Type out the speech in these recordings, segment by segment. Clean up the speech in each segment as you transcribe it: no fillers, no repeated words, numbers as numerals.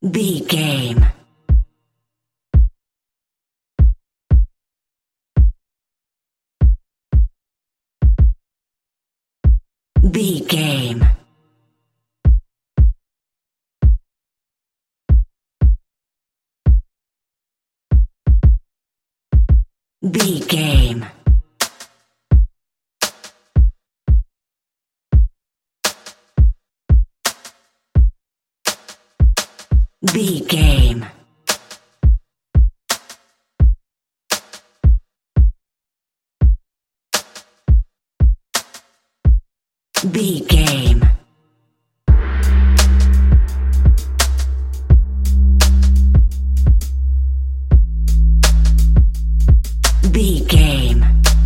B game. B game. B game. B game. B game. B game.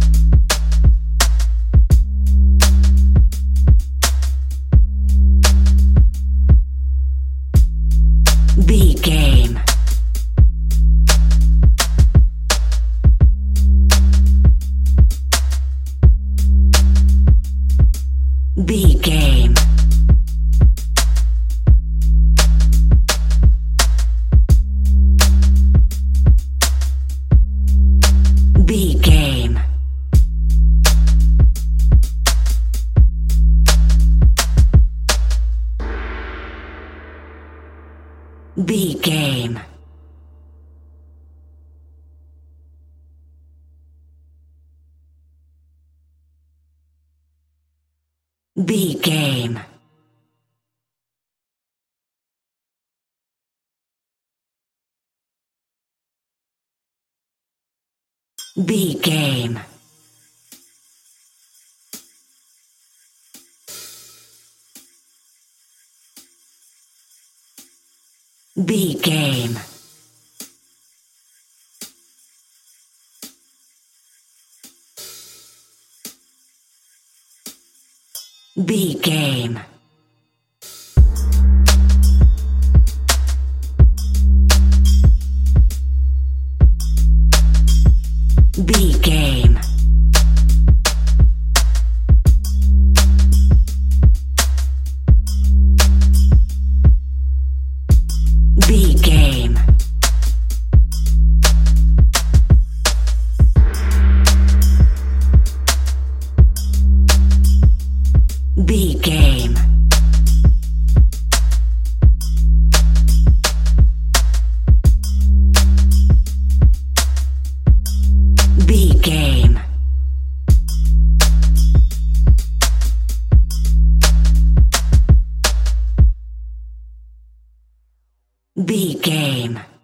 B game. B game. B game. B game. B game. B game. B game. B game. B game. B game. B game. B game. B game.